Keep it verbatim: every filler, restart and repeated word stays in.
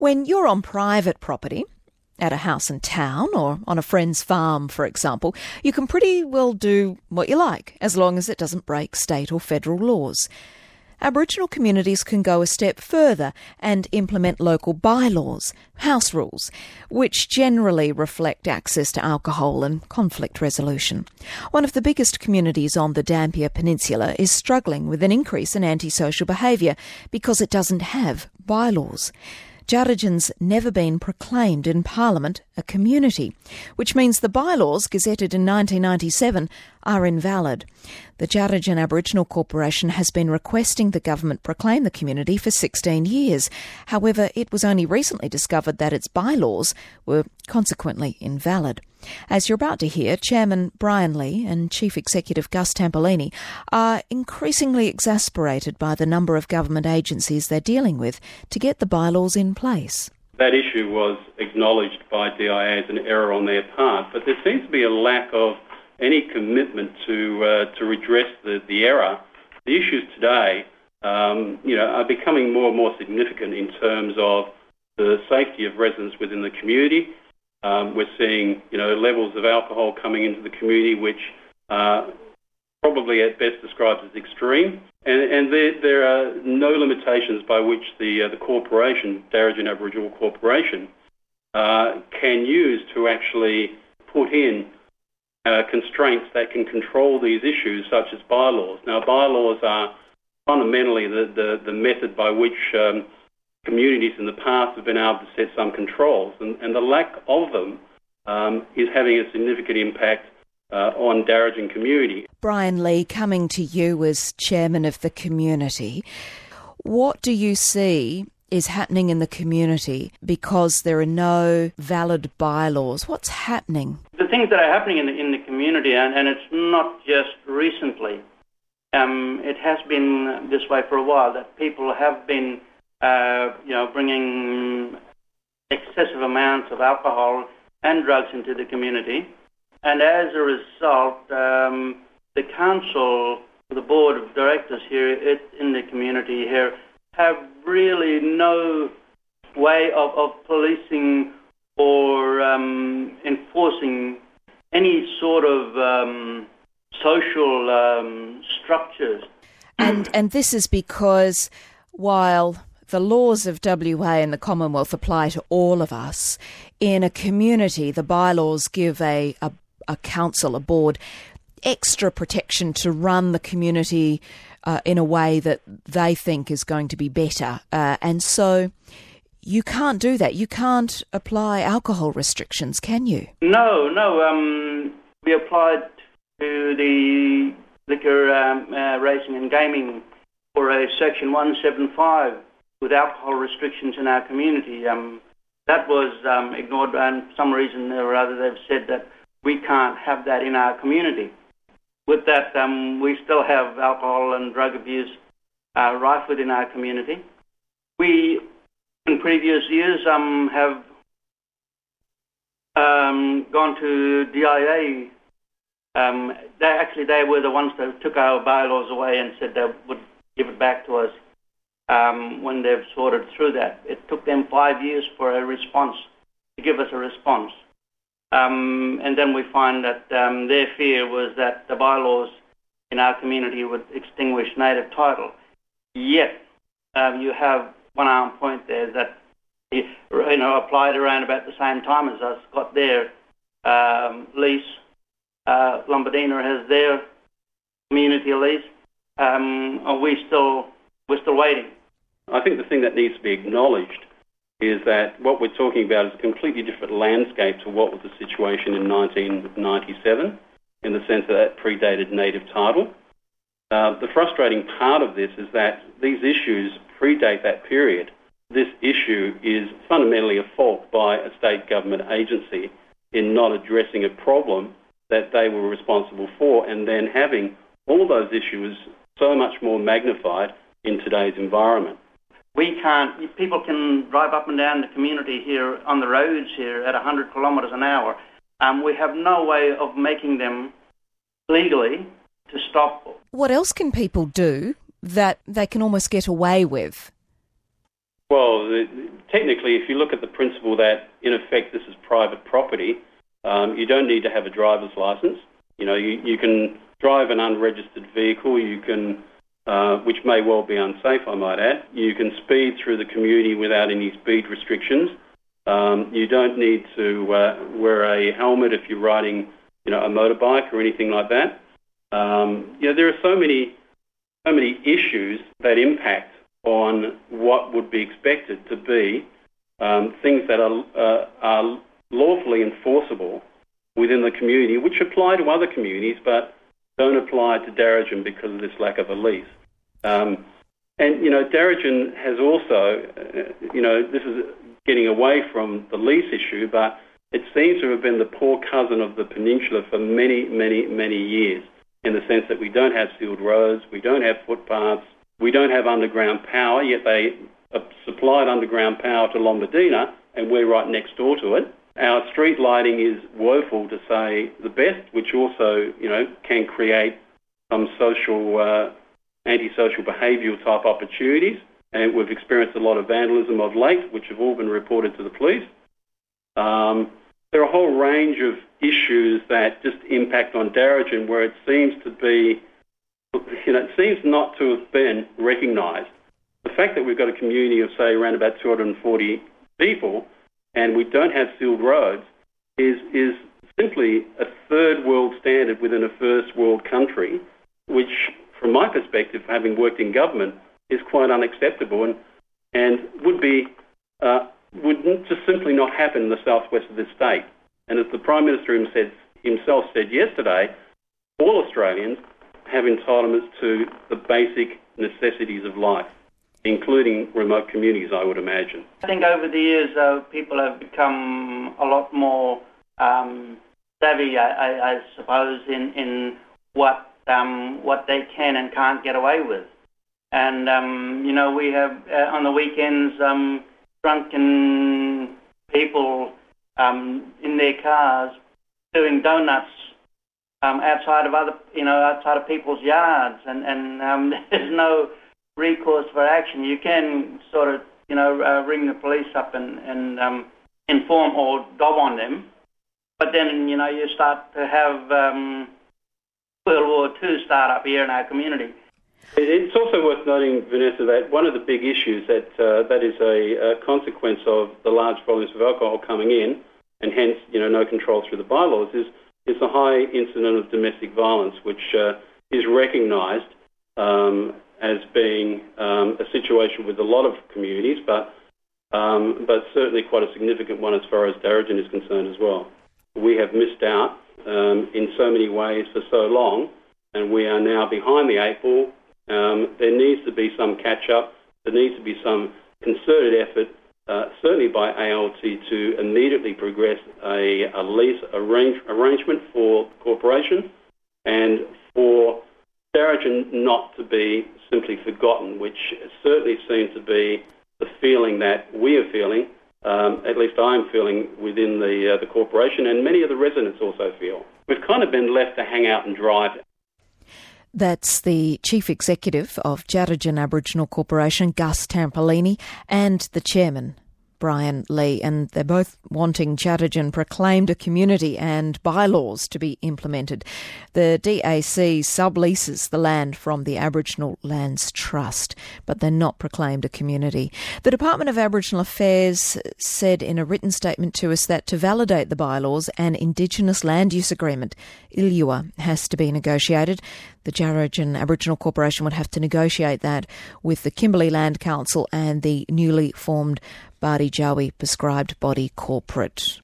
When you're on private property, at a house in town or on a friend's farm, for example, you can pretty well do what you like, as long as it doesn't break state or federal laws. Aboriginal communities can go a step further and implement local bylaws, house rules, which generally reflect access to alcohol and conflict resolution. One of the biggest communities on the Dampier Peninsula is struggling with an increase in antisocial behaviour because it doesn't have bylaws. Djaradjan's never been proclaimed in Parliament a community, which means the bylaws, gazetted in nineteen ninety-seven, are invalid. The Djaradjan Aboriginal Corporation has been requesting the government proclaim the community for sixteen years. However, it was only recently discovered that its bylaws were consequently invalid. As you're about to hear, Chairman Brian Lee and Chief Executive Gus Tampolini are increasingly exasperated by the number of government agencies they're dealing with to get the bylaws in place. That issue was acknowledged by D I A as an error on their part, but there seems to be a lack of any commitment to uh, to redress the, the error. The issues today, um, you know, are becoming more and more significant in terms of the safety of residents within the community. Um, we're seeing, you know, levels of alcohol coming into the community, which uh, probably at best described as extreme. And, and there, there are no limitations by which the uh, the corporation, Djaradjan Aboriginal Corporation, uh, can use to actually put in uh, constraints that can control these issues, such as bylaws. Now, bylaws are fundamentally the, the, the method by which um, communities in the past have been able to set some controls, and, and the lack of them um, is having a significant impact uh, on Djaradjan community. Brian Lee, coming to you as chairman of the community, what do you see is happening in the community because there are no valid bylaws? What's happening? The things that are happening in the, in the community, and, and it's not just recently, um, it has been this way for a while, that people have been Uh, you know, bringing excessive amounts of alcohol and drugs into the community. And as a result, um, the council, the board of directors here it, in the community here, have really no way of, of policing or um, enforcing any sort of um, social um, structures. And, and this is because while the laws of W A and the Commonwealth apply to all of us, in a community, the bylaws give a, a, a council, a board, extra protection to run the community uh, in a way that they think is going to be better. Uh, and so you can't do that. You can't apply alcohol restrictions, can you? No, no. Um, we applied to the Liquor um, uh, Racing and Gaming for a Section one seventy-five with alcohol restrictions in our community. Um, that was um, ignored, and for some reason or other they've said that we can't have that in our community. With that, um, we still have alcohol and drug abuse uh, rife within our community. We, in previous years, um, have um, gone to D I A. Um, they actually, they were the ones that took our bylaws away and said they would give it back to us. Um, when they've sorted through that. It took them five years for a response, to give us a response. Um, and then we find that um, their fear was that the bylaws in our community would extinguish native title. Yet, um, you have one arm point there that, you know, applied around about the same time as us, got their um, lease. Uh, Lombardina has their community lease. Um, are we still, we're still waiting. I think the thing that needs to be acknowledged is that what we're talking about is a completely different landscape to what was the situation in nineteen ninety-seven, in the sense that that predated native title. Uh, the frustrating part of this is that these issues predate that period. This issue is fundamentally a fault by a state government agency in not addressing a problem that they were responsible for, and then having all those issues so much more magnified in today's environment. We can't, people can drive up and down the community here on the roads here at one hundred kilometres an hour. Um, we have no way of making them legally to stop. What else can people do that they can almost get away with? Well, the, technically, if you look at the principle that, in effect, this is private property, um, you don't need to have a driver's licence. You know, you, you can drive an unregistered vehicle, you can, uh, which may well be unsafe, I might add. You can speed through the community without any speed restrictions. Um, you don't need to uh, wear a helmet if you're riding, you know, a motorbike or anything like that. Um, you know, there are so many, so many issues that impact on what would be expected to be um, things that are, uh, are lawfully enforceable within the community, which apply to other communities but don't apply to Darragin because of this lack of a lease. Um, and, you know, Darragin has also, uh, you know, this is getting away from the lease issue, but it seems to have been the poor cousin of the peninsula for many, many, many years, in the sense that we don't have sealed roads, we don't have footpaths, we don't have underground power, yet they supplied underground power to Lombardina, and we're right next door to it. Our street lighting is woeful, to say the best, which also, you know, can create some social, uh, antisocial behavioural type opportunities. And we've experienced a lot of vandalism of late, which have all been reported to the police. Um, there are a whole range of issues that just impact on Darragin, where it seems to be, you know, it seems not to have been recognised. The fact that we've got a community of, say, around about two hundred forty people and we don't have sealed roads is is simply a third world standard within a first world country, which, from my perspective, having worked in government, is quite unacceptable and and would be uh, would just simply not happen in the southwest of this state. And as the Prime Minister himself, himself said yesterday, all Australians have entitlements to the basic necessities of life, including remote communities, I would imagine. I think over the years, though, people have become a lot more um, savvy, I, I, I suppose, in, in what um, what they can and can't get away with. And, um, you know, we have, uh, on the weekends, um, drunken people um, in their cars doing donuts um, outside of other, you know, outside of people's yards, and, and um, there's no recourse for action. You can sort of, you know, uh, ring the police up and, and um, inform or dob on them, but then, you know, you start to have um, World War Two start up here in our community. It's also worth noting, Vanessa, that one of the big issues that uh, that is a, a consequence of the large volumes of alcohol coming in, and hence, you know, no control through the bylaws, is is a high incident of domestic violence, which uh, is recognised um, as being um, a situation with a lot of communities, but um, but certainly quite a significant one as far as Darragin is concerned as well. We have missed out um, in so many ways for so long, and we are now behind the eight ball. Um, there needs to be some catch-up. There needs to be some concerted effort, uh, certainly by A L T, to immediately progress a, a lease arrange, arrangement for the corporation, and for Darragin not to be simply forgotten, which certainly seems to be the feeling that we are feeling, um, at least I'm feeling within the, uh, the corporation, and many of the residents also feel. We've kind of been left to hang out and dry. That's the Chief Executive of Darragin Aboriginal Corporation, Gus Tampolini, and the Chairman, Brian Lee, and they're both wanting Darragin proclaimed a community and bylaws to be implemented. The D A C subleases the land from the Aboriginal Lands Trust, but they're not proclaimed a community. The Department of Aboriginal Affairs said in a written statement to us that to validate the bylaws, an Indigenous Land Use Agreement, I L U A, has to be negotiated. The Darragin Aboriginal Corporation would have to negotiate that with the Kimberley Land Council and the newly formed Bardi Jawi prescribed body corporate.